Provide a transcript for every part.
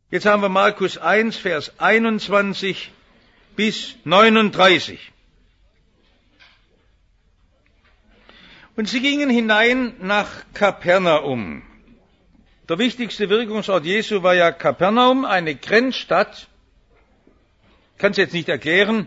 Jetzt haben wir Markus 1, Vers 21 bis 39. Und sie gingen hinein nach Kapernaum. Der wichtigste Wirkungsort Jesu war ja Kapernaum, eine Grenzstadt. Ich kann es jetzt nicht erklären.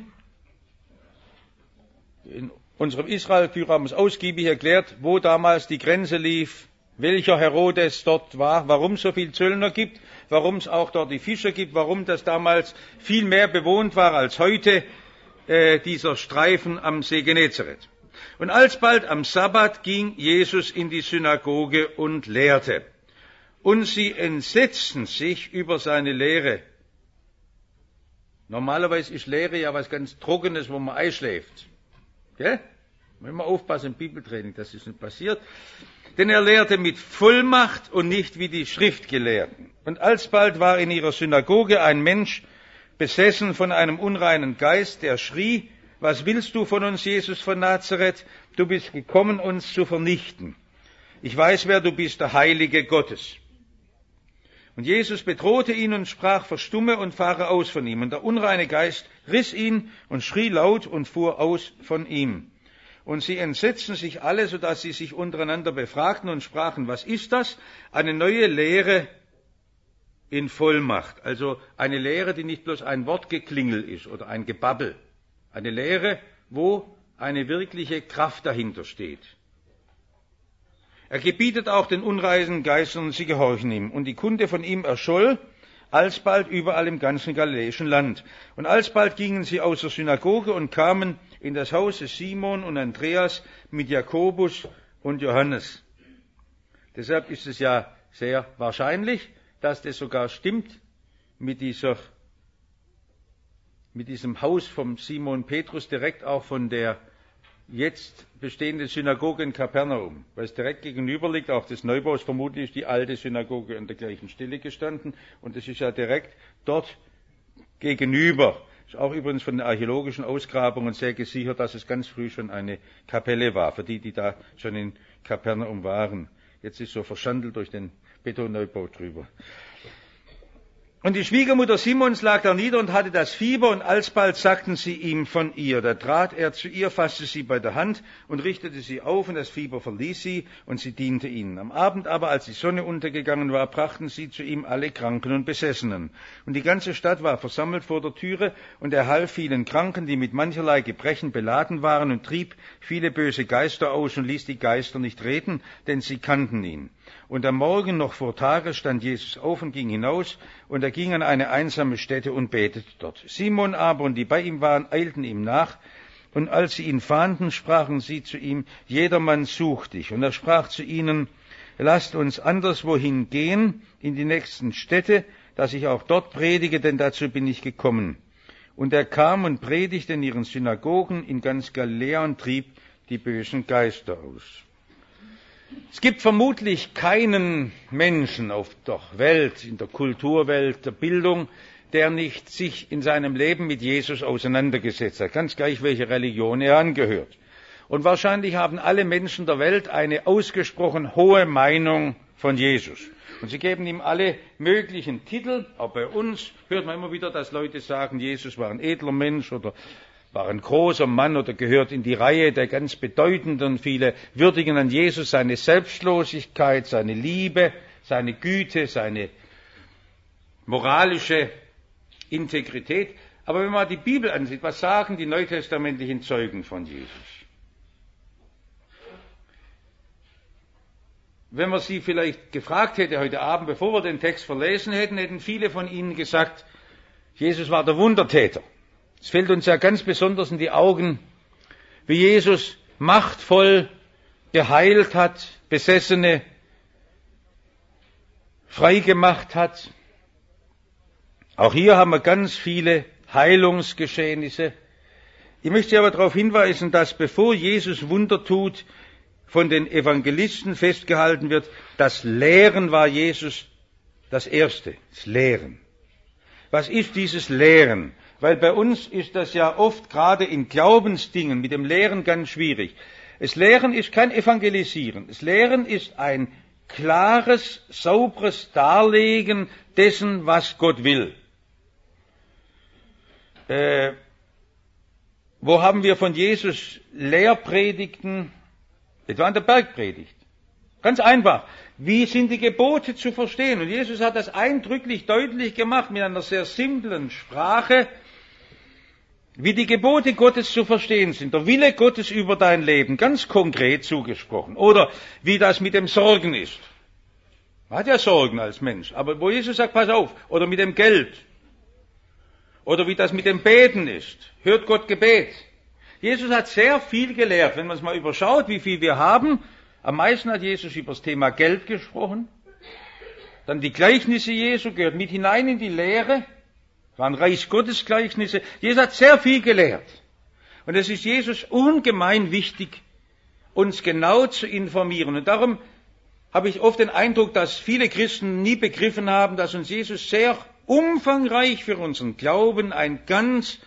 In unserem Israel-Führer haben es ausgiebig erklärt, wo damals die Grenze lief, welcher Herodes dort war, warum es so viel Zöllner gibt, warum es auch dort die Fischer gibt, warum das damals viel mehr bewohnt war als heute, dieser Streifen am See Genezareth. Und alsbald am Sabbat ging Jesus in die Synagoge und lehrte. Und sie entsetzten sich über seine Lehre. Normalerweise ist Lehre ja was ganz Trockenes, wo man einschläft. Gell? Müssen wir aufpassen im Bibeltraining, dass das nicht passiert. Denn er lehrte mit Vollmacht und nicht wie die Schriftgelehrten. Und alsbald war in ihrer Synagoge ein Mensch besessen von einem unreinen Geist, der schrie: Was willst du von uns, Jesus von Nazareth? Du bist gekommen, uns zu vernichten. Ich weiß, wer du bist, der Heilige Gottes. Und Jesus bedrohte ihn und sprach: Verstumme und fahre aus von ihm. Und der unreine Geist riss ihn und schrie laut und fuhr aus von ihm. Und sie entsetzten sich alle, sodass sie sich untereinander befragten und sprachen: Was ist das? Eine neue Lehre in Vollmacht. Also eine Lehre, die nicht bloß ein Wortgeklingel ist oder ein Gebabbel. Eine Lehre, wo eine wirkliche Kraft dahinter steht. Er gebietet auch den unreinen Geistern, und sie gehorchen ihm. Und die Kunde von ihm erscholl alsbald überall im ganzen galiläischen Land. Und alsbald gingen sie aus der Synagoge und kamen in das Haus des Simon und Andreas mit Jakobus und Johannes. Deshalb ist es ja sehr wahrscheinlich, dass das sogar stimmt mit diesem Haus vom Simon Petrus, direkt auch von der jetzt bestehenden Synagoge in Kapernaum, weil es direkt gegenüber liegt. Auch des Neubaus vermutlich ist die alte Synagoge an der gleichen Stelle gestanden, und es ist ja direkt dort gegenüber. Ist auch übrigens von den archäologischen Ausgrabungen sehr gesichert, dass es ganz früh schon eine Kapelle war, für die da schon in Kapernaum waren. Jetzt ist so verschandelt durch den Betonneubau drüber. Und die Schwiegermutter Simons lag da nieder und hatte das Fieber, und alsbald sagten sie ihm von ihr. Da trat er zu ihr, fasste sie bei der Hand und richtete sie auf, und das Fieber verließ sie, und sie diente ihnen. Am Abend aber, als die Sonne untergegangen war, brachten sie zu ihm alle Kranken und Besessenen. Und die ganze Stadt war versammelt vor der Türe, und er half vielen Kranken, die mit mancherlei Gebrechen beladen waren, und trieb viele böse Geister aus und ließ die Geister nicht reden, denn sie kannten ihn. Und am Morgen noch vor Tage stand Jesus auf und ging hinaus, und er ging an eine einsame Stätte und betete dort. Simon aber und die bei ihm waren, eilten ihm nach, und als sie ihn fanden, sprachen sie zu ihm: Jedermann sucht dich. Und er sprach zu ihnen: Lasst uns anderswohin gehen, in die nächsten Städte, dass ich auch dort predige, denn dazu bin ich gekommen. Und er kam und predigte in ihren Synagogen in ganz Galiläa und trieb die bösen Geister aus. Es gibt vermutlich keinen Menschen auf der Welt, in der Kulturwelt, der Bildung, der nicht sich in seinem Leben mit Jesus auseinandergesetzt hat, ganz gleich, welche Religion er angehört. Und wahrscheinlich haben alle Menschen der Welt eine ausgesprochen hohe Meinung von Jesus. Und sie geben ihm alle möglichen Titel. Auch bei uns hört man immer wieder, dass Leute sagen, Jesus war ein edler Mensch oder war ein großer Mann oder gehört in die Reihe der ganz Bedeutenden. Viele würdigen an Jesus seine Selbstlosigkeit, seine Liebe, seine Güte, seine moralische Integrität. Aber wenn man die Bibel ansieht, was sagen die neutestamentlichen Zeugen von Jesus? Wenn man sie vielleicht gefragt hätte heute Abend, bevor wir den Text verlesen hätten, hätten viele von ihnen gesagt, Jesus war der Wundertäter. Es fällt uns ja ganz besonders in die Augen, wie Jesus machtvoll geheilt hat, Besessene freigemacht hat. Auch hier haben wir ganz viele Heilungsgeschehnisse. Ich möchte aber darauf hinweisen, dass bevor Jesus Wunder tut, von den Evangelisten festgehalten wird, das Lehren war Jesus das Erste, das Lehren. Was ist dieses Lehren? Weil bei uns ist das ja oft gerade in Glaubensdingen mit dem Lehren ganz schwierig. Das Lehren ist kein Evangelisieren. Das Lehren ist ein klares, sauberes Darlegen dessen, was Gott will. Wo haben wir von Jesus Lehrpredigten? Etwa an der Bergpredigt. Ganz einfach. Wie sind die Gebote zu verstehen? Und Jesus hat das eindrücklich deutlich gemacht mit einer sehr simplen Sprache, wie die Gebote Gottes zu verstehen sind. Der Wille Gottes über dein Leben, ganz konkret zugesprochen. Oder wie das mit dem Sorgen ist. Man hat ja Sorgen als Mensch. Aber wo Jesus sagt, pass auf. Oder mit dem Geld. Oder wie das mit dem Beten ist. Hört Gott Gebet. Jesus hat sehr viel gelehrt. Wenn man es mal überschaut, wie viel wir haben. Am meisten hat Jesus über das Thema Geld gesprochen. Dann die Gleichnisse Jesu gehört mit hinein in die Lehre. Das waren Reich Gottes Gleichnisse. Jesus hat sehr viel gelehrt. Und es ist Jesus ungemein wichtig, uns genau zu informieren. Und darum habe ich oft den Eindruck, dass viele Christen nie begriffen haben, dass uns Jesus sehr umfangreich für unseren Glauben eine ganz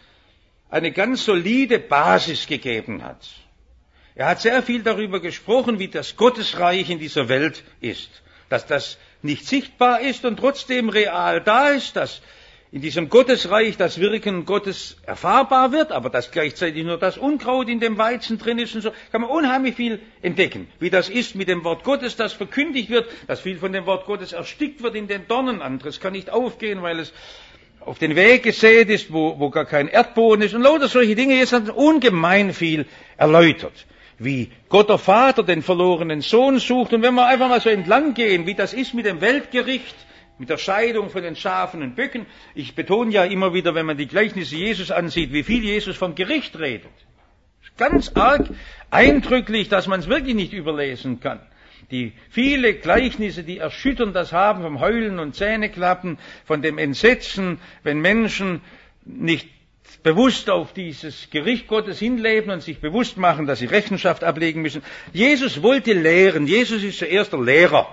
solide Basis gegeben hat. Er hat sehr viel darüber gesprochen, wie das Gottesreich in dieser Welt ist. Dass das nicht sichtbar ist und trotzdem real da ist, dass in diesem Gottesreich das Wirken Gottes erfahrbar wird, aber dass gleichzeitig nur das Unkraut in dem Weizen drin ist und so, kann man unheimlich viel entdecken. Wie das ist mit dem Wort Gottes, das verkündigt wird, dass viel von dem Wort Gottes erstickt wird in den Dornen, anderes kann nicht aufgehen, weil es auf den Weg gesät ist, wo gar kein Erdboden ist und lauter solche Dinge. Jetzt hat ungemein viel erläutert. Wie Gott der Vater den verlorenen Sohn sucht. Und wenn wir einfach mal so entlang gehen, wie das ist mit dem Weltgericht, mit der Scheidung von den Schafen und Böcken. Ich betone ja immer wieder, wenn man die Gleichnisse Jesus ansieht, wie viel Jesus vom Gericht redet. Ganz arg eindrücklich, dass man es wirklich nicht überlesen kann. Die viele Gleichnisse, die erschütternd das haben, vom Heulen und Zähneklappen, von dem Entsetzen, wenn Menschen nicht bewusst auf dieses Gericht Gottes hinleben und sich bewusst machen, dass sie Rechenschaft ablegen müssen. Jesus wollte lehren. Jesus ist zuerst der Lehrer.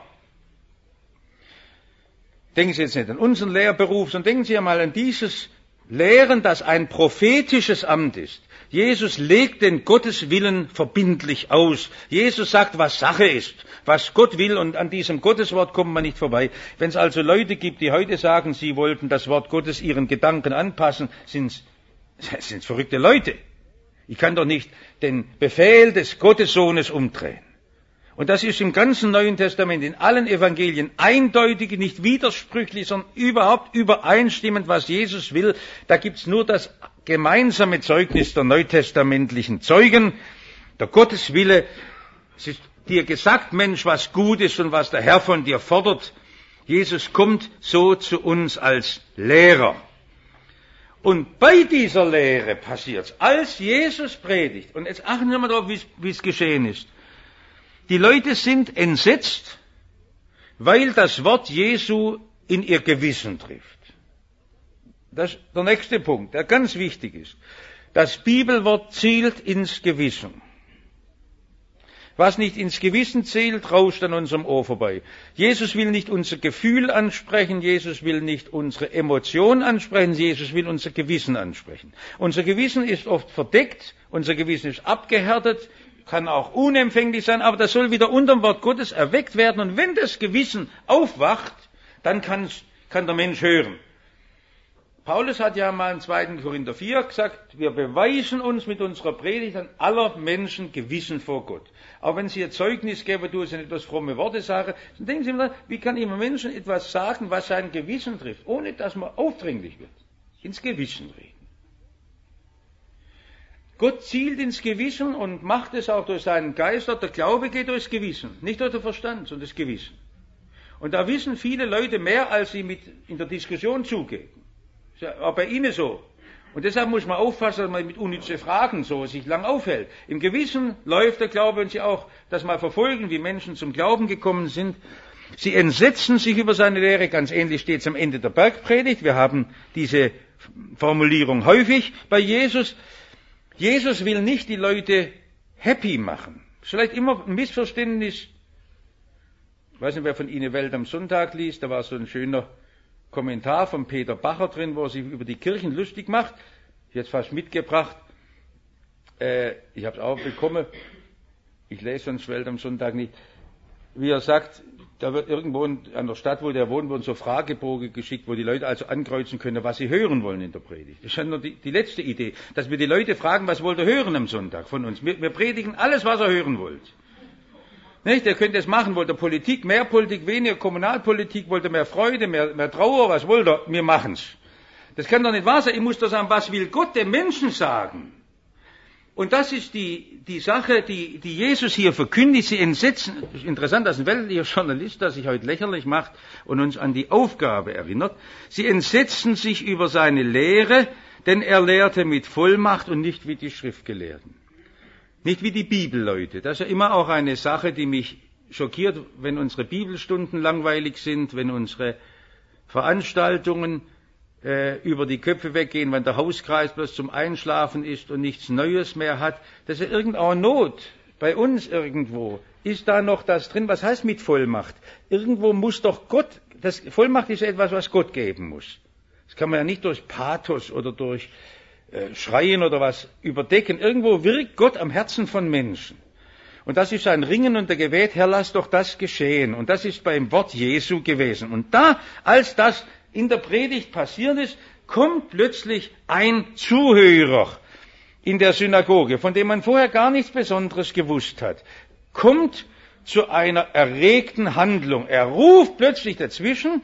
Denken Sie jetzt nicht an unseren Lehrberuf, sondern denken Sie einmal an dieses Lehren, das ein prophetisches Amt ist. Jesus legt den Gotteswillen verbindlich aus. Jesus sagt, was Sache ist, was Gott will, und an diesem Gotteswort kommt man nicht vorbei. Wenn es also Leute gibt, die heute sagen, sie wollten das Wort Gottes ihren Gedanken anpassen, sind verrückte Leute. Ich kann doch nicht den Befehl des Gottessohnes umdrehen. Und das ist im ganzen Neuen Testament, in allen Evangelien eindeutig, nicht widersprüchlich, sondern überhaupt übereinstimmend, was Jesus will. Da gibt's nur das gemeinsame Zeugnis der neutestamentlichen Zeugen. Der Gotteswille, es ist dir gesagt, Mensch, was gut ist und was der Herr von dir fordert. Jesus kommt so zu uns als Lehrer. Und bei dieser Lehre passiert's, als Jesus predigt, und jetzt achten wir mal drauf, wie es geschehen ist. Die Leute sind entsetzt, weil das Wort Jesu in ihr Gewissen trifft. Das ist der nächste Punkt, der ganz wichtig ist. Das Bibelwort zielt ins Gewissen. Was nicht ins Gewissen zielt, rauscht an unserem Ohr vorbei. Jesus will nicht unser Gefühl ansprechen, Jesus will nicht unsere Emotion ansprechen, Jesus will unser Gewissen ansprechen. Unser Gewissen ist oft verdeckt, unser Gewissen ist abgehärtet, kann auch unempfänglich sein, aber das soll wieder unter dem Wort Gottes erweckt werden. Und wenn das Gewissen aufwacht, dann kann der Mensch hören. Paulus hat ja mal in 2. Korinther 4 gesagt, wir beweisen uns mit unserer Predigt an aller Menschen Gewissen vor Gott. Auch wenn sie ihr Zeugnis geben, du sind etwas fromme Worte sagen, dann denken sie immer, wie kann immer Menschen etwas sagen, was sein Gewissen trifft, ohne dass man aufdringlich wird. Ins Gewissen reden. Gott zielt ins Gewissen und macht es auch durch seinen Geist. Der Glaube geht durchs Gewissen, nicht durch den Verstand, sondern das Gewissen. Und da wissen viele Leute mehr, als sie in der Diskussion zugeben. Ist ja auch bei ihnen so. Und deshalb muss man aufpassen, dass man mit unnützen Fragen so sich lang aufhält. Im Gewissen läuft der Glaube, wenn Sie auch das mal verfolgen, wie Menschen zum Glauben gekommen sind. Sie entsetzen sich über seine Lehre, ganz ähnlich steht es am Ende der Bergpredigt. Wir haben diese Formulierung häufig bei Jesus. Jesus will nicht die Leute happy machen. Vielleicht immer ein Missverständnis. Ich weiß nicht, wer von Ihnen Welt am Sonntag liest, da war so ein schöner Kommentar von Peter Bacher drin, wo er sich über die Kirchen lustig macht. Ich habe es fast mitgebracht. Ich habe es auch bekommen. Ich lese sonst Welt am Sonntag nicht. Wie er sagt, da wird irgendwo an der Stadt, wo der wohnt, wurden so Fragebogen geschickt, wo die Leute also ankreuzen können, was sie hören wollen in der Predigt. Das ist schon nur die letzte Idee, dass wir die Leute fragen, was wollt ihr hören am Sonntag von uns. Wir predigen alles, was ihr hören wollt. Nicht? Ihr könnt es machen, wollt ihr Politik, mehr Politik, weniger Kommunalpolitik, wollt ihr mehr Freude, mehr Trauer, was wollt ihr? Wir machen's. Das kann doch nicht wahr sein. Ich muss doch sagen, was will Gott dem Menschen sagen? Und das ist die Sache, die Jesus hier verkündigt. Sie entsetzen, interessant, dass ein weltlicher Journalist, der sich heute lächerlich macht und uns an die Aufgabe erinnert. Sie entsetzen sich über seine Lehre, denn er lehrte mit Vollmacht und nicht wie die Schriftgelehrten. Nicht wie die Bibelleute. Das ist ja immer auch eine Sache, die mich schockiert, wenn unsere Bibelstunden langweilig sind, wenn unsere Veranstaltungen über die Köpfe weggehen, wenn der Hauskreis bloß zum Einschlafen ist und nichts Neues mehr hat. Das ist ja irgendeine Not. Bei uns irgendwo ist da noch das drin. Was heißt mit Vollmacht? Irgendwo muss doch Gott, Vollmacht ist etwas, was Gott geben muss. Das kann man ja nicht durch Pathos oder durch Schreien oder was überdecken. Irgendwo wirkt Gott am Herzen von Menschen. Und das ist ein Ringen und der Gebet, Herr, lass doch das geschehen. Und das ist beim Wort Jesu gewesen. Und da, als das in der Predigt passiert ist, kommt plötzlich ein Zuhörer in der Synagoge, von dem man vorher gar nichts Besonderes gewusst hat, kommt zu einer erregten Handlung. Er ruft plötzlich dazwischen,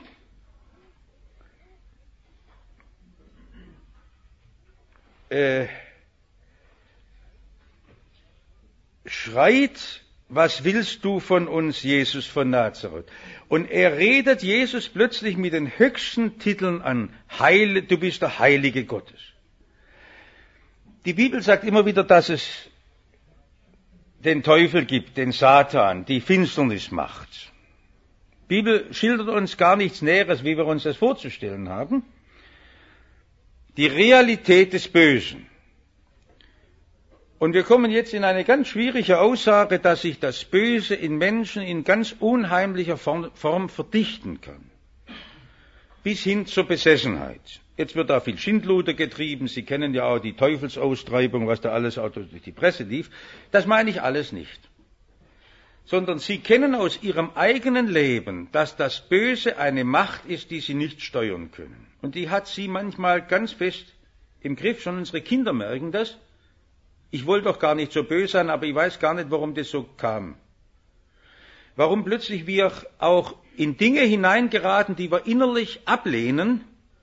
schreit, was willst du von uns, Jesus von Nazareth? Und er redet Jesus plötzlich mit den höchsten Titeln an. Du bist der Heilige Gottes. Die Bibel sagt immer wieder, dass es den Teufel gibt, den Satan, die Finsternis macht. Die Bibel schildert uns gar nichts Näheres, wie wir uns das vorzustellen haben. Die Realität des Bösen. Und wir kommen jetzt in eine ganz schwierige Aussage, dass sich das Böse in Menschen in ganz unheimlicher Form verdichten kann. Bis hin zur Besessenheit. Jetzt wird da viel Schindluder getrieben. Sie kennen ja auch die Teufelsaustreibung, was da alles auch durch die Presse lief. Das meine ich alles nicht. Sondern Sie kennen aus Ihrem eigenen Leben, dass das Böse eine Macht ist, die Sie nicht steuern können. Und die hat Sie manchmal ganz fest im Griff. Schon unsere Kinder merken das. Ich wollte doch gar nicht so böse sein, aber ich weiß gar nicht, warum das so kam. Warum plötzlich wir auch in Dinge hineingeraten, die wir innerlich ablehnen.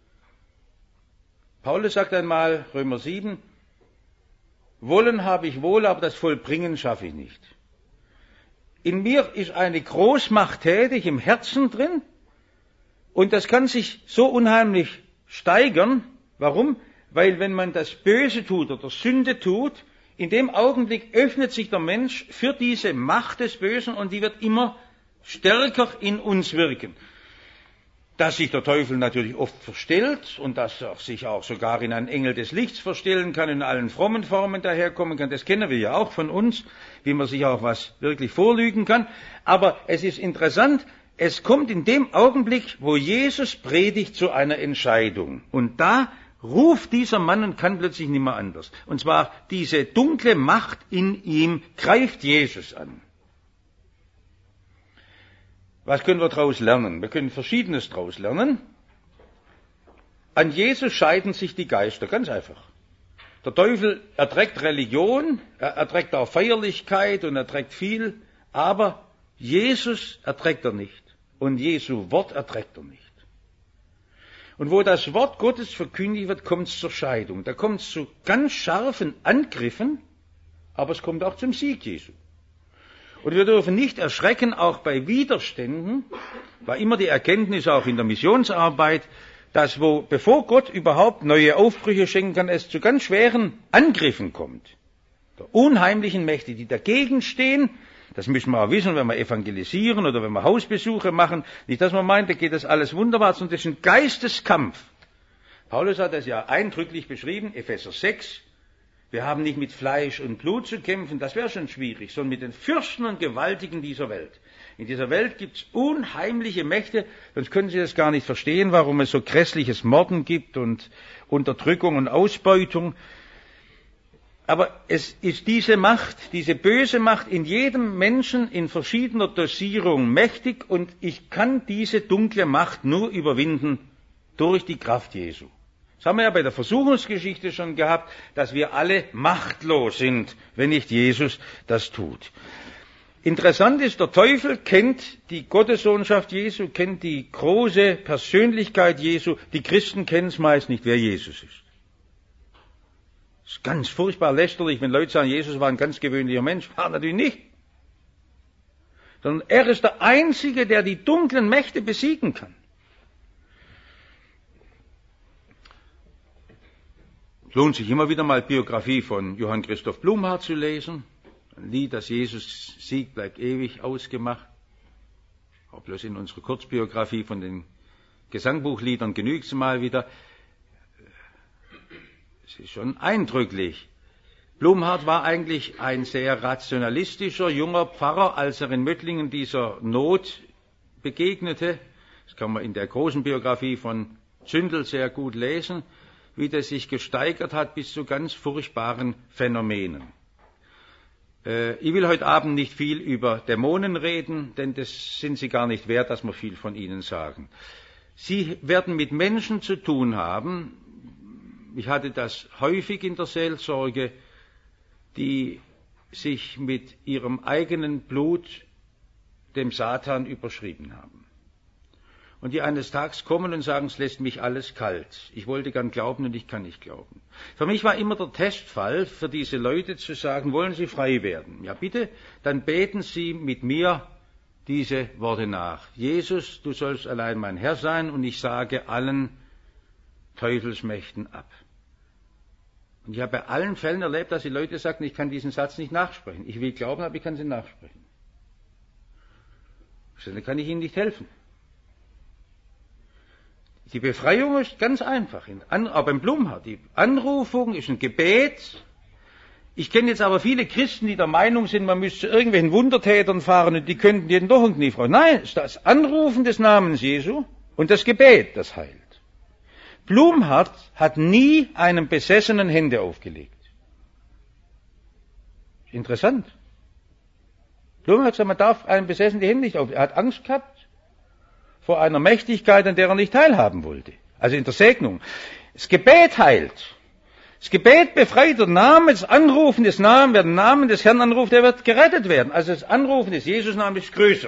Paulus sagt einmal, Römer 7, Wollen habe ich wohl, aber das Vollbringen schaffe ich nicht. In mir ist eine Großmacht tätig, im Herzen drin, und das kann sich so unheimlich steigern. Warum? Weil wenn man das Böse tut oder Sünde tut, in dem Augenblick öffnet sich der Mensch für diese Macht des Bösen und die wird immer stärker in uns wirken. Dass sich der Teufel natürlich oft verstellt und dass er sich auch sogar in einen Engel des Lichts verstellen kann, in allen frommen Formen daherkommen kann, das kennen wir ja auch von uns, wie man sich auch was wirklich vorlügen kann. Aber es ist interessant, es kommt in dem Augenblick, wo Jesus predigt, zu einer Entscheidung. Und da ruft dieser Mann und kann plötzlich nicht mehr anders. Und zwar diese dunkle Macht in ihm greift Jesus an. Was können wir daraus lernen? Wir können Verschiedenes daraus lernen. An Jesus scheiden sich die Geister, ganz einfach. Der Teufel erträgt Religion, er erträgt auch Feierlichkeit und erträgt viel, aber Jesus erträgt er nicht. Und Jesu Wort erträgt er nicht. Und wo das Wort Gottes verkündigt wird, kommt es zur Scheidung. Da kommt es zu ganz scharfen Angriffen, aber es kommt auch zum Sieg Jesu. Und wir dürfen nicht erschrecken, auch bei Widerständen, war immer die Erkenntnis auch in der Missionsarbeit, dass bevor Gott überhaupt neue Aufbrüche schenken kann, es zu ganz schweren Angriffen kommt. Der unheimlichen Mächte, die dagegen stehen. Das müssen wir auch wissen, wenn wir evangelisieren oder wenn wir Hausbesuche machen. Nicht, dass man meint, da geht das alles wunderbar, sondern das ist ein Geisteskampf. Paulus hat das ja eindrücklich beschrieben, Epheser 6. Wir haben nicht mit Fleisch und Blut zu kämpfen, das wäre schon schwierig, sondern mit den Fürsten und Gewaltigen dieser Welt. In dieser Welt gibt es unheimliche Mächte, sonst können Sie das gar nicht verstehen, warum es so grässliches Morden gibt und Unterdrückung und Ausbeutung. Aber es ist diese Macht, diese böse Macht in jedem Menschen in verschiedener Dosierung mächtig und ich kann diese dunkle Macht nur überwinden durch die Kraft Jesu. Das haben wir ja bei der Versuchungsgeschichte schon gehabt, dass wir alle machtlos sind, wenn nicht Jesus das tut. Interessant ist, der Teufel kennt die Gottessohnschaft Jesu, kennt die große Persönlichkeit Jesu. Die Christen kennen es meist nicht, wer Jesus ist. Es ist ganz furchtbar lästerlich, wenn Leute sagen, Jesus war ein ganz gewöhnlicher Mensch. War natürlich nicht. Sondern er ist der Einzige, der die dunklen Mächte besiegen kann. Es lohnt sich immer wieder mal Biografie von Johann Christoph Blumhardt zu lesen. Ein Lied, das Jesus Sieg bleibt ewig ausgemacht. Auch bloß in unserer Kurzbiografie von den Gesangbuchliedern genügt es mal wieder. Es ist schon eindrücklich. Blumhardt war eigentlich ein sehr rationalistischer, junger Pfarrer, als er in Möttlingen dieser Not begegnete. Das kann man in der großen Biografie von Zündel sehr gut lesen, wie das sich gesteigert hat bis zu ganz furchtbaren Phänomenen. Ich will heute Abend nicht viel über Dämonen reden, denn das sind sie gar nicht wert, dass wir viel von ihnen sagen. Sie werden mit Menschen zu tun haben, ich hatte das häufig in der Seelsorge, die sich mit ihrem eigenen Blut dem Satan überschrieben haben. Und die eines Tages kommen und sagen, es lässt mich alles kalt. Ich wollte gern glauben und ich kann nicht glauben. Für mich war immer der Testfall für diese Leute zu sagen, wollen Sie frei werden? Ja bitte, dann beten Sie mit mir diese Worte nach. Jesus, du sollst allein mein Herr sein und ich sage allen Teufelsmächten ab. Und ich habe bei allen Fällen erlebt, dass die Leute sagten, ich kann diesen Satz nicht nachsprechen. Ich will glauben, aber ich kann sie nachsprechen. Dann kann ich Ihnen nicht helfen. Die Befreiung ist ganz einfach, aber beim Blumhardt. Die Anrufung ist ein Gebet. Ich kenne jetzt aber viele Christen, die der Meinung sind, man müsste zu irgendwelchen Wundertätern fahren und die könnten jeden doch irgendwie fragen. Nein, es ist das Anrufen des Namens Jesu und das Gebet, das heilt. Blumhardt hat nie einem Besessenen Hände aufgelegt. Interessant. Blumhardt hat gesagt, man darf einem Besessenen die Hände nicht auflegen. Er hat Angst gehabt vor einer Mächtigkeit, an der er nicht teilhaben wollte. Also in der Segnung. Das Gebet heilt. Das Gebet befreit, der Name, das Anrufen des Namens, wer den Namen des Herrn anruft, der wird gerettet werden. Also das Anrufen des Jesus-Namens ist größer.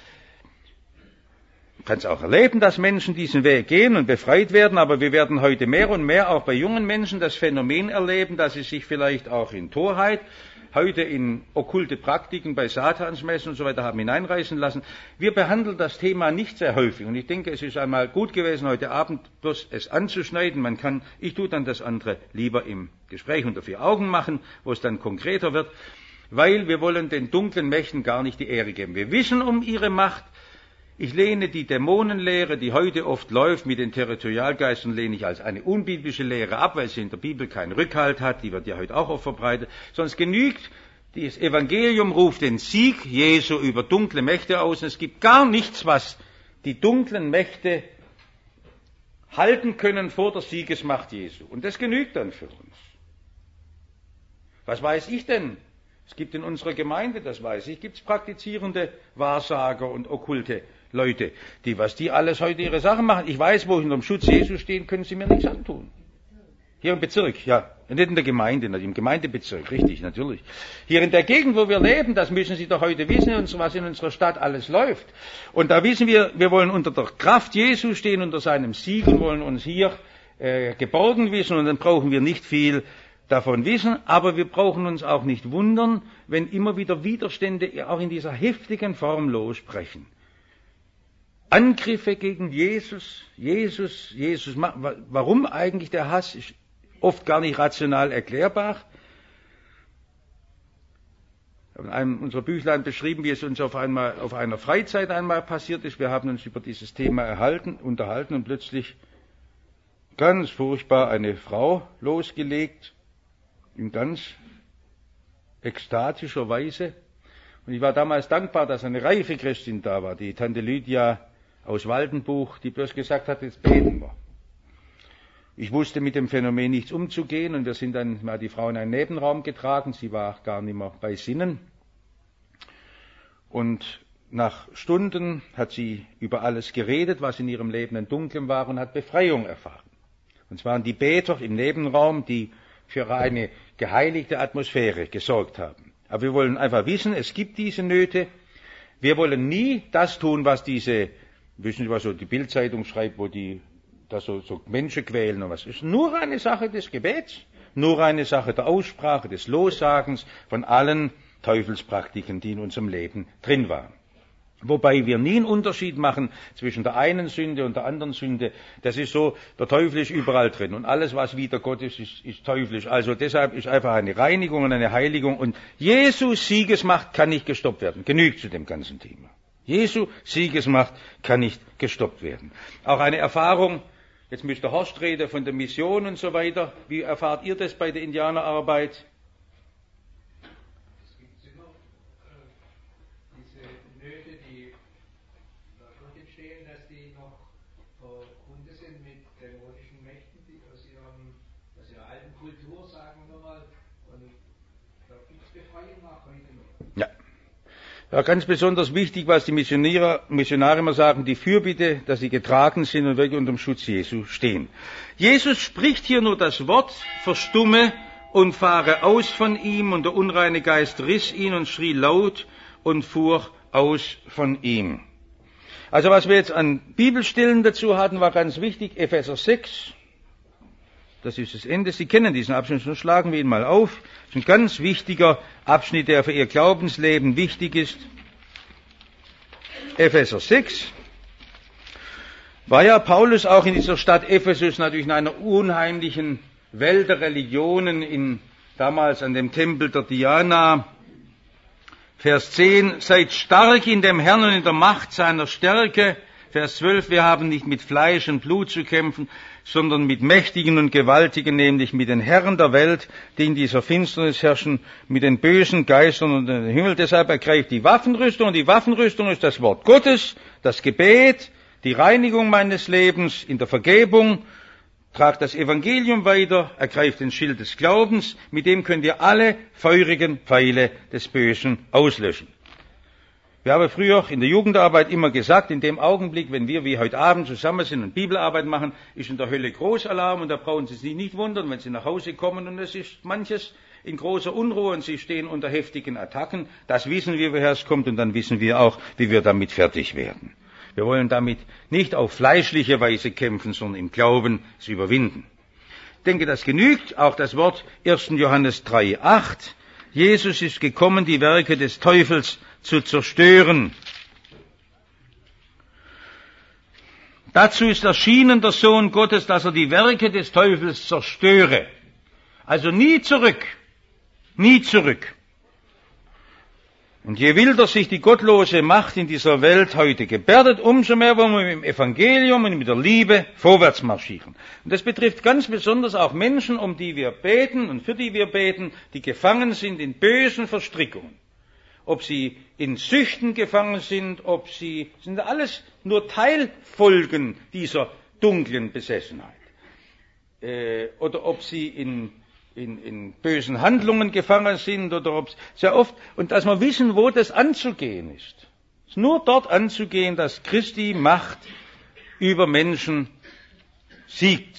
Man kann es auch erleben, dass Menschen diesen Weg gehen und befreit werden, aber wir werden heute mehr und mehr auch bei jungen Menschen das Phänomen erleben, dass sie sich vielleicht auch in Torheit, heute in okkulte Praktiken bei Satansmessen und so weiter haben hineinreißen lassen. Wir behandeln das Thema nicht sehr häufig und ich denke, es ist einmal gut gewesen, heute Abend bloß es anzuschneiden. Ich tue dann das andere lieber im Gespräch unter 4 Augen machen, wo es dann konkreter wird, weil wir wollen den dunklen Mächten gar nicht die Ehre geben. Wir wissen um ihre Macht. Ich lehne die Dämonenlehre, die heute oft läuft mit den Territorialgeistern, lehne ich als eine unbiblische Lehre ab, weil sie in der Bibel keinen Rückhalt hat, die wird ja heute auch oft verbreitet. Sonst genügt, das Evangelium ruft den Sieg Jesu über dunkle Mächte aus. Und es gibt gar nichts, was die dunklen Mächte halten können vor der Siegesmacht Jesu. Und das genügt dann für uns. Was weiß ich denn? Es gibt in unserer Gemeinde, das weiß ich, gibt es praktizierende Wahrsager und okkulte Leute, was die alles heute ihre Sachen machen. Ich weiß, wo ich unter dem Schutz Jesu stehen, können sie mir nichts antun. Hier im Bezirk, ja, nicht in der Gemeinde, im Gemeindebezirk, richtig, natürlich. Hier in der Gegend, wo wir leben, das müssen Sie doch heute wissen, was in unserer Stadt alles läuft. Und da wissen wir wollen unter der Kraft Jesu stehen, unter seinem Sieg und wollen uns hier geborgen wissen und dann brauchen wir nicht viel davon wissen, aber wir brauchen uns auch nicht wundern, wenn immer wieder Widerstände auch in dieser heftigen Form losbrechen. Angriffe gegen Jesus. Warum eigentlich der Hass? Ist oft gar nicht rational erklärbar. Ich habe in einem unserer Büchlein beschrieben, wie es uns auf einer Freizeit einmal passiert ist. Wir haben uns über dieses Thema unterhalten und plötzlich ganz furchtbar eine Frau losgelegt, in ganz ekstatischer Weise. Und ich war damals dankbar, dass eine reife Christin da war, die Tante Lydia aus Waldenbuch, die bloß gesagt hat, jetzt beten wir. Ich wusste mit dem Phänomen nichts umzugehen und wir sind dann mal die Frau in einen Nebenraum getragen. Sie war gar nicht mehr bei Sinnen. Und nach Stunden hat sie über alles geredet, was in ihrem Leben ein Dunkeln war, und hat Befreiung erfahren. Und es waren die Beter im Nebenraum, die für eine geheiligte Atmosphäre gesorgt haben. Aber wir wollen einfach wissen, es gibt diese Nöte. Wir wollen nie das tun, was wissen Sie, was so die Bild-Zeitung schreibt, wo die da so Menschen quälen und was. Es ist nur eine Sache des Gebets, nur eine Sache der Aussprache, des Lossagens von allen Teufelspraktiken, die in unserem Leben drin waren. Wobei wir nie einen Unterschied machen zwischen der einen Sünde und der anderen Sünde. Das ist so, der Teufel ist überall drin und alles, was wider Gott ist, ist teuflisch. Also deshalb ist einfach eine Reinigung und eine Heiligung, und Jesu Siegesmacht kann nicht gestoppt werden. Genügt zu dem ganzen Thema. Jesu Siegesmacht kann nicht gestoppt werden. Auch eine Erfahrung, jetzt müsste Horst reden von der Mission und so weiter. Wie erfahrt ihr das bei der Indianerarbeit? Ja, ganz besonders wichtig, was die Missionare immer sagen, die Fürbitte, dass sie getragen sind und wirklich unter dem Schutz Jesu stehen. Jesus spricht hier nur das Wort, verstumme und fahre aus von ihm, und der unreine Geist riss ihn und schrie laut und fuhr aus von ihm. Also was wir jetzt an Bibelstellen dazu hatten, war ganz wichtig, Epheser 6. Das ist das Ende. Sie kennen diesen Abschnitt, so schlagen wir ihn mal auf. Das ist ein ganz wichtiger Abschnitt, der für Ihr Glaubensleben wichtig ist. Epheser 6. War ja Paulus auch in dieser Stadt Ephesus natürlich in einer unheimlichen Welt der Religionen, damals an dem Tempel der Diana. Vers 10, seid stark in dem Herrn und in der Macht seiner Stärke. Vers 12, wir haben nicht mit Fleisch und Blut zu kämpfen, sondern mit Mächtigen und Gewaltigen, nämlich mit den Herren der Welt, die in dieser Finsternis herrschen, mit den bösen Geistern und den Himmel. Deshalb ergreift die Waffenrüstung, und die Waffenrüstung ist das Wort Gottes, das Gebet, die Reinigung meines Lebens in der Vergebung, tragt das Evangelium weiter, ergreift den Schild des Glaubens, mit dem könnt ihr alle feurigen Pfeile des Bösen auslöschen. Wir haben früher in der Jugendarbeit immer gesagt, in dem Augenblick, wenn wir wie heute Abend zusammen sind und Bibelarbeit machen, ist in der Hölle Großalarm, und da brauchen Sie sich nicht wundern, wenn Sie nach Hause kommen und es ist manches in großer Unruhe und Sie stehen unter heftigen Attacken. Das wissen wir, woher es kommt, und dann wissen wir auch, wie wir damit fertig werden. Wir wollen damit nicht auf fleischliche Weise kämpfen, sondern im Glauben es überwinden. Ich denke, das genügt, auch das Wort 1. Johannes 3,8. Jesus ist gekommen, die Werke des Teufels zu zerstören. Dazu ist erschienen der Sohn Gottes, dass er die Werke des Teufels zerstöre. Also nie zurück, nie zurück. Und je wilder sich die gottlose Macht in dieser Welt heute gebärdet, umso mehr wollen wir mit dem Evangelium und mit der Liebe vorwärts marschieren. Und das betrifft ganz besonders auch Menschen, um die wir beten und für die wir beten, die gefangen sind in bösen Verstrickungen. Ob sie in Süchten gefangen sind, sind alles nur Teilfolgen dieser dunklen Besessenheit. Oder ob sie in bösen Handlungen gefangen sind, oder ob sehr oft, und dass wir wissen, wo das anzugehen ist. Es ist nur dort anzugehen, dass Christi Macht über Menschen siegt.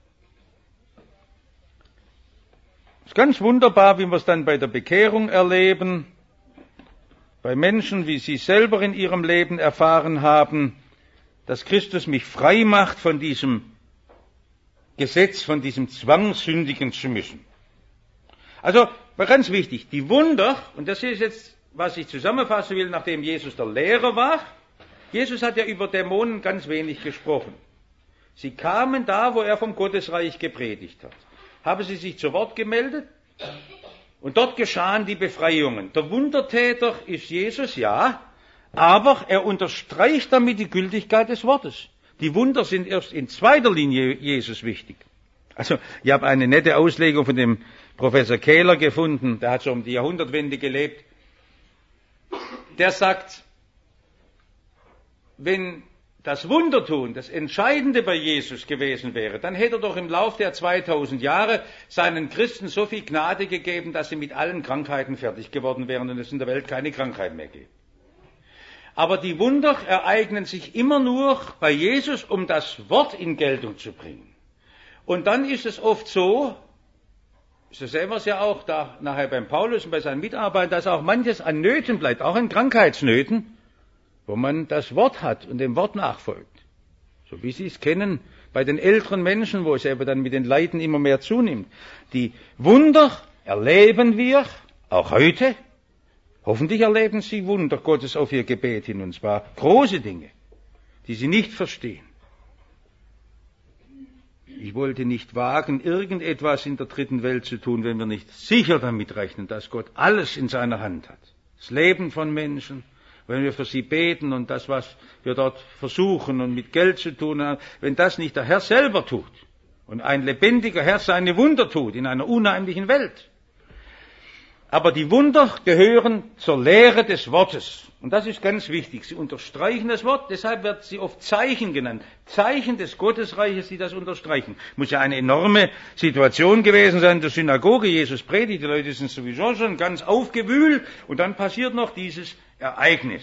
Es ist ganz wunderbar, wie wir es dann bei der Bekehrung erleben, bei Menschen, wie sie selber in ihrem Leben erfahren haben, dass Christus mich frei macht von diesem Gesetz, von diesem Zwang, sündigen zu müssen. Also, war ganz wichtig, die Wunder, und das ist jetzt, was ich zusammenfassen will, nachdem Jesus der Lehrer war. Jesus hat ja über Dämonen ganz wenig gesprochen. Sie kamen da, wo er vom Gottesreich gepredigt hat. Haben sie sich zu Wort gemeldet? Und dort geschahen die Befreiungen. Der Wundertäter ist Jesus, ja, aber er unterstreicht damit die Gültigkeit des Wortes. Die Wunder sind erst in zweiter Linie Jesus wichtig. Also, ich habe eine nette Auslegung von dem Professor Kehler gefunden, der hat so um die Jahrhundertwende gelebt. Der sagt, wenn das Wundertun das Entscheidende bei Jesus gewesen wäre, dann hätte er doch im Lauf der 2000 Jahre seinen Christen so viel Gnade gegeben, dass sie mit allen Krankheiten fertig geworden wären und es in der Welt keine Krankheit mehr gibt. Aber die Wunder ereignen sich immer nur bei Jesus, um das Wort in Geltung zu bringen. Und dann ist es oft so, so sehen wir es ja auch da nachher beim Paulus und bei seinen Mitarbeitern, dass auch manches an Nöten bleibt, auch an Krankheitsnöten, wo man das Wort hat und dem Wort nachfolgt. So wie Sie es kennen bei den älteren Menschen, wo es eben dann mit den Leiden immer mehr zunimmt. Die Wunder erleben wir auch heute. Hoffentlich erleben Sie Wunder Gottes auf Ihr Gebet hin, und zwar große Dinge, die Sie nicht verstehen. Ich wollte nicht wagen, irgendetwas in der dritten Welt zu tun, wenn wir nicht sicher damit rechnen, dass Gott alles in seiner Hand hat. Das Leben von Menschen, wenn wir für sie beten und das, was wir dort versuchen und mit Geld zu tun haben, wenn das nicht der Herr selber tut und ein lebendiger Herr seine Wunder tut in einer unheimlichen Welt. Aber die Wunder gehören zur Lehre des Wortes. Und das ist ganz wichtig. Sie unterstreichen das Wort, deshalb wird sie oft Zeichen genannt. Zeichen des Gottesreiches, die das unterstreichen. Muss ja eine enorme Situation gewesen sein in der Synagoge. Jesus predigt, die Leute sind sowieso schon ganz aufgewühlt und dann passiert noch dieses Ereignis.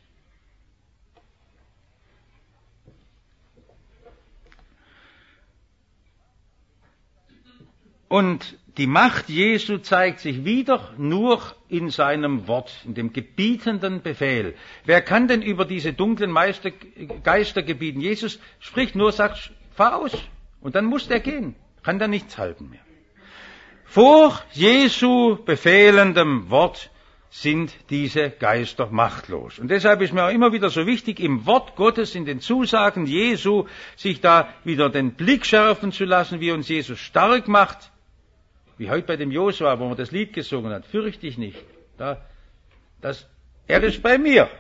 Und die Macht Jesu zeigt sich wieder nur in seinem Wort, in dem gebietenden Befehl. Wer kann denn über diese dunklen Geister gebieten? Jesus spricht nur, sagt, fahr aus. Und dann muss der gehen. Kann der nichts halten mehr. Vor Jesu befehlendem Wort sind diese Geister machtlos. Und deshalb ist mir auch immer wieder so wichtig, im Wort Gottes, in den Zusagen Jesu, sich da wieder den Blick schärfen zu lassen, wie uns Jesus stark macht. Wie heute bei dem Josua, wo man das Lied gesungen hat, fürchte ich nicht. Er ist bei mir.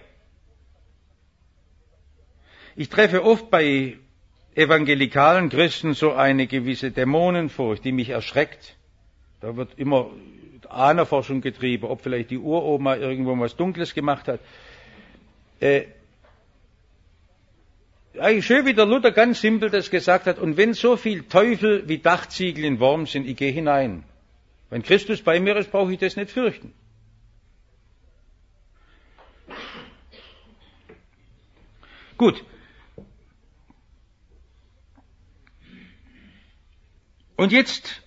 Ich treffe oft bei evangelikalen Christen so eine gewisse Dämonenfurcht, die mich erschreckt. Da wird immer Ahnerforschung getrieben, ob vielleicht die Uroma irgendwo was Dunkles gemacht hat. Eigentlich schön, wie der Luther ganz simpel das gesagt hat, und wenn so viel Teufel wie Dachziegel in Worm sind, ich gehe hinein. Wenn Christus bei mir ist, brauche ich das nicht fürchten. Gut. Und jetzt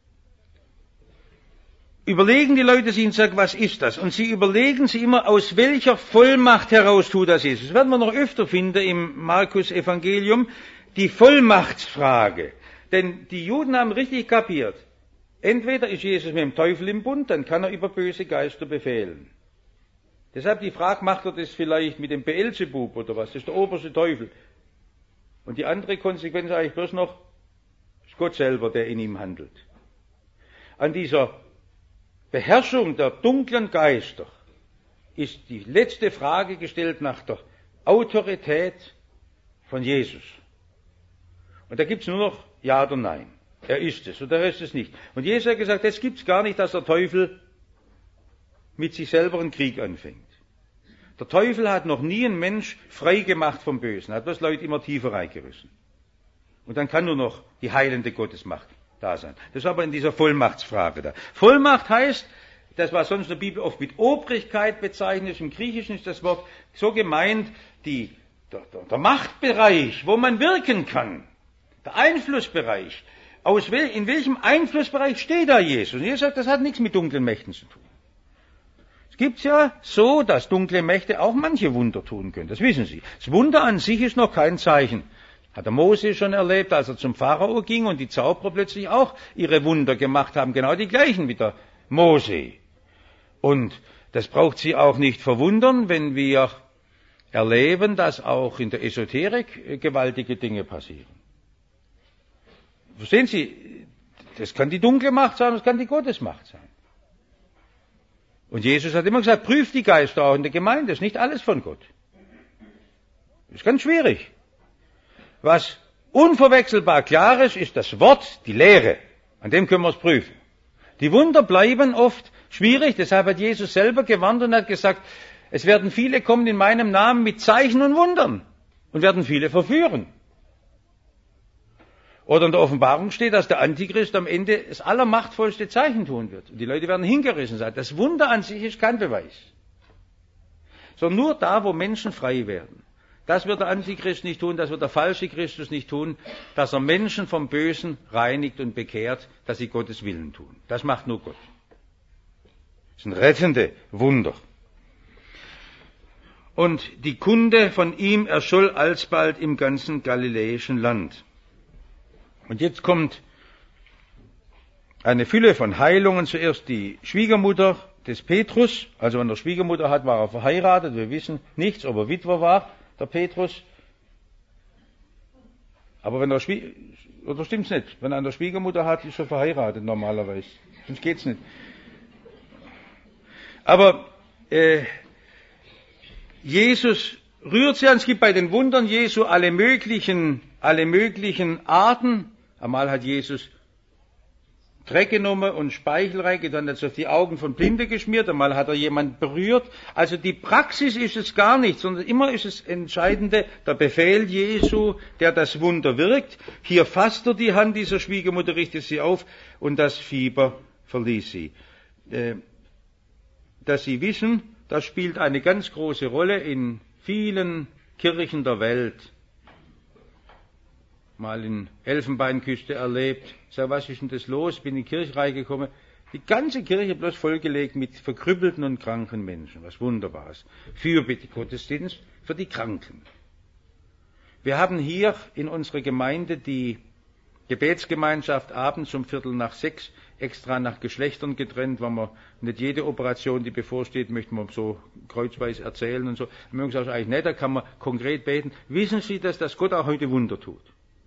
überlegen die Leute sich und sagen, was ist das? Und sie überlegen sich immer, aus welcher Vollmacht heraus tut das Jesus. Das werden wir noch öfter finden im Markus-Evangelium, die Vollmachtsfrage. Denn die Juden haben richtig kapiert. Entweder ist Jesus mit dem Teufel im Bund, dann kann er über böse Geister befehlen. Deshalb die Frage, macht er das vielleicht mit dem Beelzebub oder was? Das ist der oberste Teufel. Und die andere Konsequenz eigentlich bloß noch, ist Gott selber, der in ihm handelt. An dieser Beherrschung der dunklen Geister ist die letzte Frage gestellt nach der Autorität von Jesus. Und da gibt es nur noch Ja oder Nein. Er ist es und der Rest ist nicht. Und Jesus hat gesagt, es gibt es gar nicht, dass der Teufel mit sich selber einen Krieg anfängt. Der Teufel hat noch nie einen Mensch frei gemacht vom Bösen, hat bloß Leute immer tiefer reingerissen. Und dann kann nur noch die heilende Gottesmacht da sein. Das ist aber in dieser Vollmachtsfrage da. Vollmacht heißt, das was sonst in der Bibel oft mit Obrigkeit bezeichnet ist, im Griechischen ist das Wort so gemeint, der Machtbereich, wo man wirken kann, der Einflussbereich. In welchem Einflussbereich steht da Jesus? Und Jesus sagt, das hat nichts mit dunklen Mächten zu tun. Es gibt ja so, dass dunkle Mächte auch manche Wunder tun können. Das wissen Sie. Das Wunder an sich ist noch kein Zeichen. Hat der Mose schon erlebt, als er zum Pharao ging und die Zauberer plötzlich auch ihre Wunder gemacht haben. Genau die gleichen wie der Mose. Und das braucht Sie auch nicht verwundern, wenn wir erleben, dass auch in der Esoterik gewaltige Dinge passieren. Verstehen Sie, das kann die dunkle Macht sein, das kann die Gottesmacht sein. Und Jesus hat immer gesagt, prüft die Geister auch in der Gemeinde, das ist nicht alles von Gott. Das ist ganz schwierig. Was unverwechselbar klar ist das Wort, die Lehre. An dem können wir es prüfen. Die Wunder bleiben oft schwierig, deshalb hat Jesus selber gewarnt und hat gesagt, es werden viele kommen in meinem Namen mit Zeichen und Wundern. und werden viele verführen. Oder in der Offenbarung steht, dass der Antichrist am Ende das allermachtvollste Zeichen tun wird. Und die Leute werden hingerissen sein. Das Wunder an sich ist kein Beweis. Sondern nur da, wo Menschen frei werden. Das wird der Antichrist nicht tun, das wird der falsche Christus nicht tun, dass er Menschen vom Bösen reinigt und bekehrt, dass sie Gottes Willen tun. Das macht nur Gott. Das sind rettende Wunder. Und die Kunde von ihm erscholl alsbald im ganzen galiläischen Land. Und jetzt kommt eine Fülle von Heilungen. Zuerst die Schwiegermutter des Petrus. Also wenn er Schwiegermutter hat, war er verheiratet. Wir wissen nichts, ob er Witwer war, der Petrus. Aber wenn er oder stimmt's nicht? Wenn er eine Schwiegermutter hat, ist er verheiratet normalerweise. Sonst geht's nicht. Aber Jesus rührt sie an. Es gibt bei den Wundern Jesu alle möglichen Arten. Einmal hat Jesus Dreck genommen und Speichel reingetan, hat es auf die Augen von Blinde geschmiert, einmal hat er jemand berührt. Also die Praxis ist es gar nicht, sondern immer ist es Entscheidende, der Befehl Jesu, der das Wunder wirkt. Hier fasst er die Hand dieser Schwiegermutter, richtet sie auf und das Fieber verließ sie. Dass Sie wissen, das spielt eine ganz große Rolle in vielen Kirchen der Welt. Mal in Elfenbeinküste erlebt. Sag, was ist denn das los? Bin in die Kirche reingekommen. Die ganze Kirche bloß vollgelegt mit verkrüppelten und kranken Menschen. Was Wunderbares. Fürbitte Gottesdienst für die Kranken. Wir haben hier in unserer Gemeinde die Gebetsgemeinschaft abends um 5:45 extra nach Geschlechtern getrennt, weil man nicht jede Operation, die bevorsteht, möchte man so kreuzweise erzählen und so. Wir mögen es eigentlich nicht, da kann man konkret beten. Wissen Sie, dass Gott auch heute Wunder tut?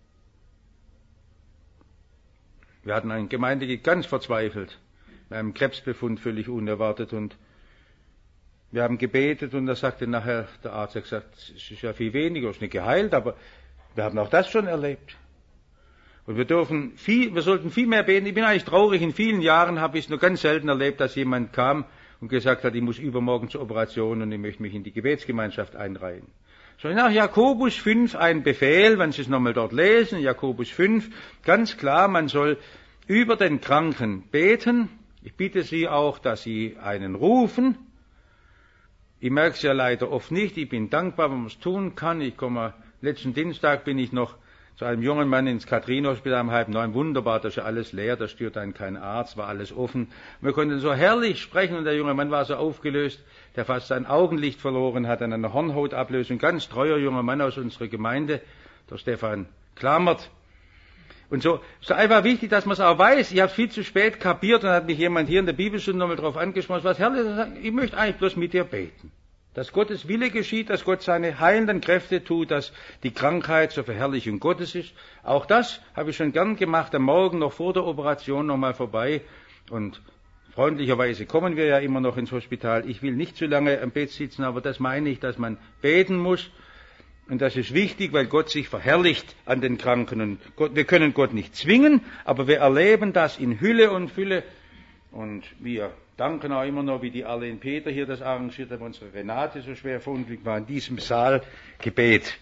Wir hatten eine Gemeinde, die ganz verzweifelt, mit einem Krebsbefund völlig unerwartet, und wir haben gebetet und da sagte nachher der Arzt, hat gesagt, es ist ja viel weniger, ist nicht geheilt, aber wir haben auch das schon erlebt. Und wir sollten viel mehr beten. Ich bin eigentlich traurig, in vielen Jahren habe ich es nur ganz selten erlebt, dass jemand kam und gesagt hat, ich muss übermorgen zur Operation und ich möchte mich in die Gebetsgemeinschaft einreihen. So nach Jakobus 5 ein Befehl, wenn Sie es nochmal dort lesen, Jakobus 5, ganz klar, man soll über den Kranken beten. Ich bitte Sie auch, dass Sie einen rufen. Ich merke es ja leider oft nicht. Ich bin dankbar, wenn man es tun kann. Letzten Dienstag bin ich noch zu einem jungen Mann ins Katrin-Hospital um 8:30. Wunderbar, da ist ja alles leer, da stört einen kein Arzt, war alles offen. Wir konnten so herrlich sprechen und der junge Mann war so aufgelöst, der fast sein Augenlicht verloren hat an einer Hornhautablösung. Ganz treuer junger Mann aus unserer Gemeinde, der Stefan Klammert. Und so ist einfach wichtig, dass man es auch weiß. Ich habe es viel zu spät kapiert und hat mich jemand hier in der Bibelstunde nochmal drauf angesprochen. Was herrlich, ich möchte eigentlich bloß mit dir beten. Dass Gottes Wille geschieht, dass Gott seine heilenden Kräfte tut, dass die Krankheit zur Verherrlichung Gottes ist. Auch das habe ich schon gern gemacht, am Morgen noch vor der Operation nochmal vorbei. Und freundlicherweise kommen wir ja immer noch ins Hospital. Ich will nicht zu lange am Bett sitzen, aber das meine ich, dass man beten muss. Und das ist wichtig, weil Gott sich verherrlicht an den Kranken. Und wir können Gott nicht zwingen, aber wir erleben das in Hülle und Fülle. Und wir danken auch immer noch, wie die Arlene Peter hier das arrangiert hat, unsere Renate so schwer verunglückt war, in diesem Saal Gebet.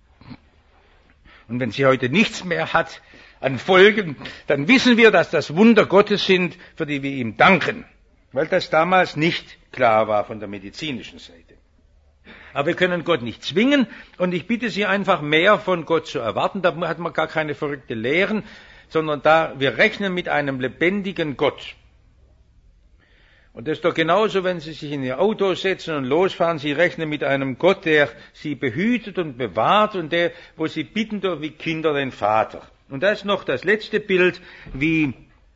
Und wenn sie heute nichts mehr hat an Folgen, dann wissen wir, dass das Wunder Gottes sind, für die wir ihm danken, weil das damals nicht klar war von der medizinischen Seite. Aber wir können Gott nicht zwingen, und ich bitte Sie einfach, mehr von Gott zu erwarten. Da hat man gar keine verrückte Lehren, sondern wir rechnen mit einem lebendigen Gott. Und das ist doch genauso, wenn Sie sich in Ihr Auto setzen und losfahren. Sie rechnen mit einem Gott, der Sie behütet und bewahrt und wo Sie bitten doch wie Kinder den Vater. Und da ist noch das letzte Bild, wie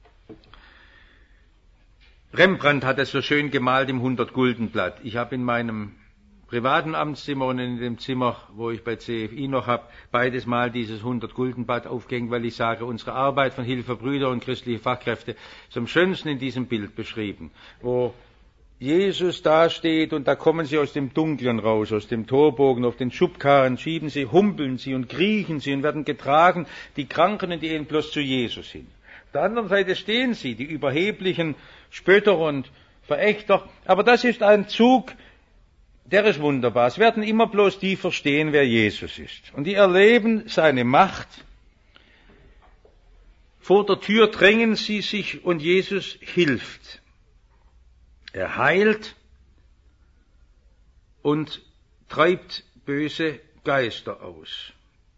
Rembrandt hat es so schön gemalt im 100-Gulden-Blatt. Ich habe in meinem privaten Amtszimmer und in dem Zimmer, wo ich bei CFI noch habe, beides Mal dieses 100-Gulden-Blatt aufgehängt, weil ich sage, unsere Arbeit von Hilfe Brüder und christliche Fachkräfte ist am schönsten in diesem Bild beschrieben, wo Jesus dasteht und da kommen sie aus dem Dunklen raus, aus dem Torbogen, auf den Schubkarren schieben sie, humpeln sie und kriechen sie und werden getragen, die Kranken, die gehen bloß zu Jesus hin. Auf der anderen Seite stehen sie, die überheblichen Spötter und Verächter, aber das ist ein Zug, der ist wunderbar. Es werden immer bloß die verstehen, wer Jesus ist. Und die erleben seine Macht. Vor der Tür drängen sie sich und Jesus hilft. Er heilt und treibt böse Geister aus.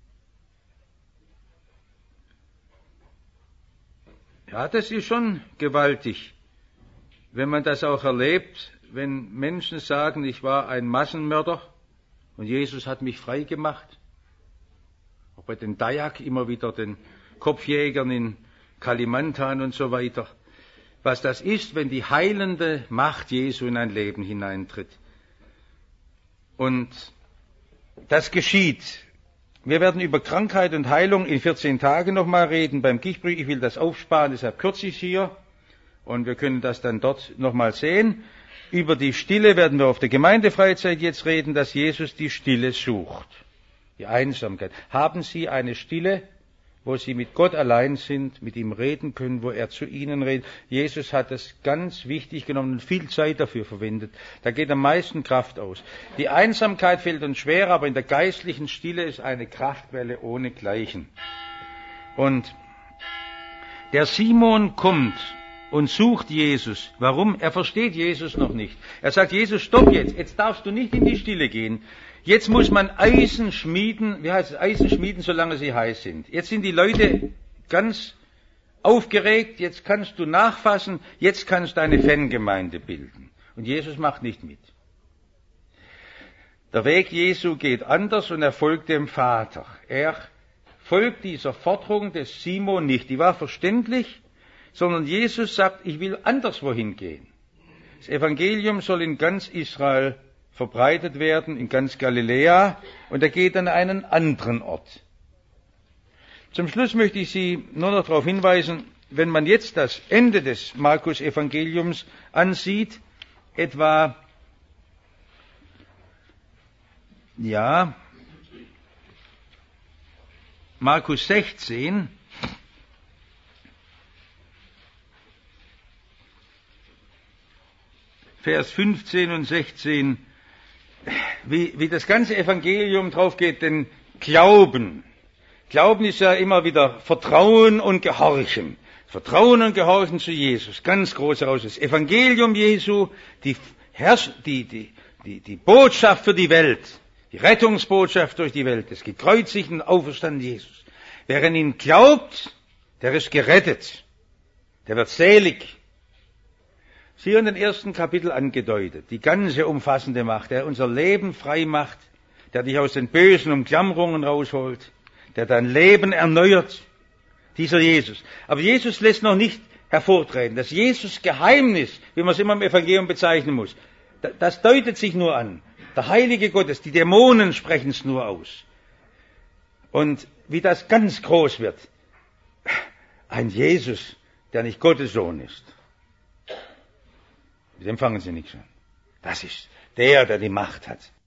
Ja, das ist schon gewaltig, wenn man das auch erlebt, wenn Menschen sagen, ich war ein Massenmörder und Jesus hat mich frei gemacht. Auch bei den Dayak immer wieder den Kopfjägern in Kalimantan und so weiter. Was das ist, wenn die heilende Macht Jesu in ein Leben hineintritt. Und das geschieht. Wir werden über Krankheit und Heilung in 14 Tagen nochmal reden beim Gichtbrüch. Ich will das aufsparen, deshalb kürze ich hier. Und wir können das dann dort nochmal sehen. Über die Stille werden wir auf der Gemeindefreizeit jetzt reden, dass Jesus die Stille sucht. Die Einsamkeit. Haben Sie eine Stille, wo Sie mit Gott allein sind, mit ihm reden können, wo er zu Ihnen redet? Jesus hat das ganz wichtig genommen und viel Zeit dafür verwendet. Da geht am meisten Kraft aus. Die Einsamkeit fällt uns schwer, aber in der geistlichen Stille ist eine Kraftquelle ohnegleichen. Und der Simon kommt und sucht Jesus. Warum? Er versteht Jesus noch nicht. Er sagt, Jesus, stopp jetzt darfst du nicht in die Stille gehen. Jetzt muss man Eisen schmieden, Eisen schmieden, solange sie heiß sind. Jetzt sind die Leute ganz aufgeregt, jetzt kannst du nachfassen, jetzt kannst du eine Fangemeinde bilden. Und Jesus macht nicht mit. Der Weg Jesu geht anders und er folgt dem Vater. Er folgt dieser Forderung des Simon nicht. Die war verständlich, sondern Jesus sagt, ich will anderswohin gehen. Das Evangelium soll in ganz Israel verbreitet werden, in ganz Galiläa, und er geht an einen anderen Ort. Zum Schluss möchte ich Sie nur noch darauf hinweisen, wenn man jetzt das Ende des Markus-Evangeliums ansieht, etwa, Markus 16, Vers 15 und 16, wie das ganze Evangelium drauf geht, denn Glauben. Glauben ist ja immer wieder Vertrauen und Gehorchen. Vertrauen und Gehorchen zu Jesus. Ganz groß heraus. Das Evangelium Jesu, die Botschaft für die Welt. Die Rettungsbotschaft durch die Welt. Das gekreuzigten und auferstandenen Jesus. Wer an ihn glaubt, der ist gerettet. Der wird selig. Hier in den ersten Kapitel angedeutet, die ganze umfassende Macht, der unser Leben frei macht, der dich aus den bösen Umklammerungen rausholt, der dein Leben erneuert, dieser Jesus. Aber Jesus lässt noch nicht hervortreten. Das Jesus-Geheimnis, wie man es immer im Evangelium bezeichnen muss, das deutet sich nur an. Der Heilige Gottes, die Dämonen sprechen es nur aus. Und wie das ganz groß wird, ein Jesus, der nicht Gottes Sohn ist. Mit dem fangen Sie nichts an. Das ist der die Macht hat.